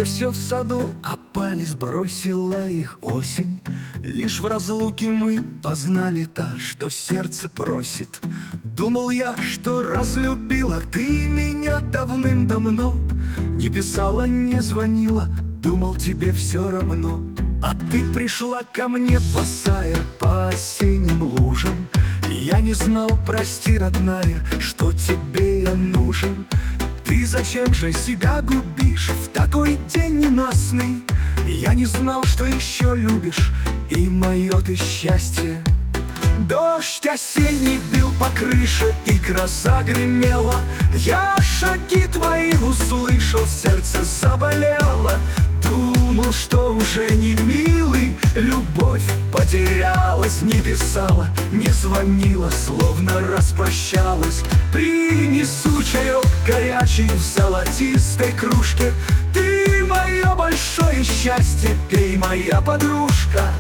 все в саду, а палец сбросила их осень. Лишь в разлуке мы познали та, что сердце просит. Думал я, что разлюбила ты меня давным-давно. Не писала, не звонила, думал, тебе все равно. А ты пришла ко мне босая по осенним лужам. Я не знал, прости, родная, что тебе я нужен. Ты зачем же себя губишь в такой день ненастный? Я не знал, что еще любишь, и мое ты счастье. Дождь осенний бил по крыше, и гроза гремела. Я шаги твои услышал, сердце заболело. Думал, что уже не милый, любовь потерялась. Не писала, не звонила, словно распрощалась. Принесу чаек горячий в золотистой кружке. Ты мое большое счастье, пей, моя подружка.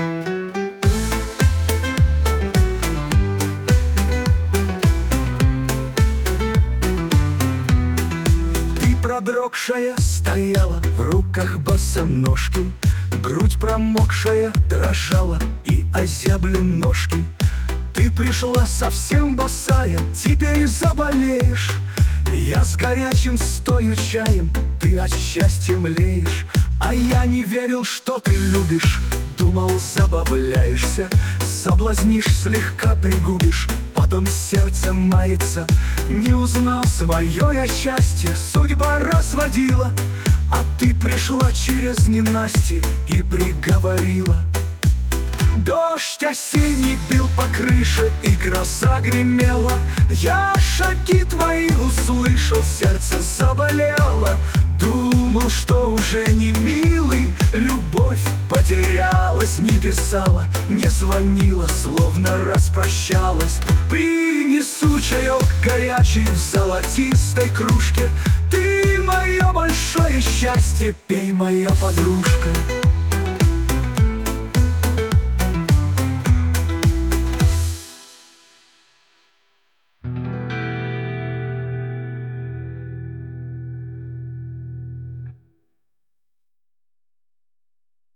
Продрогшая стояла, в руках босоножки. Грудь промокшая дрожала, и озябли ножки. Ты пришла совсем босая, теперь заболеешь. Я с горячим стою чаем, ты от счастья млеешь. А я не верил, что ты любишь, думал, забавляешься. Соблазнишь, слегка пригубишь, потом сердце мается. Не узнал свое я счастье, судьба разводила. А ты пришла через ненастье и приговорила. Дождь осенний бил по крыше, и гроза гремела. Я шаги твои услышал, сердце заболело. Думал, что уже не милый, любовь потерялась. Не писала, не звонила, словно распрощалась. Принесу чаек горячий в золотистой кружке. Ты мое большое счастье, пей, моя подружка.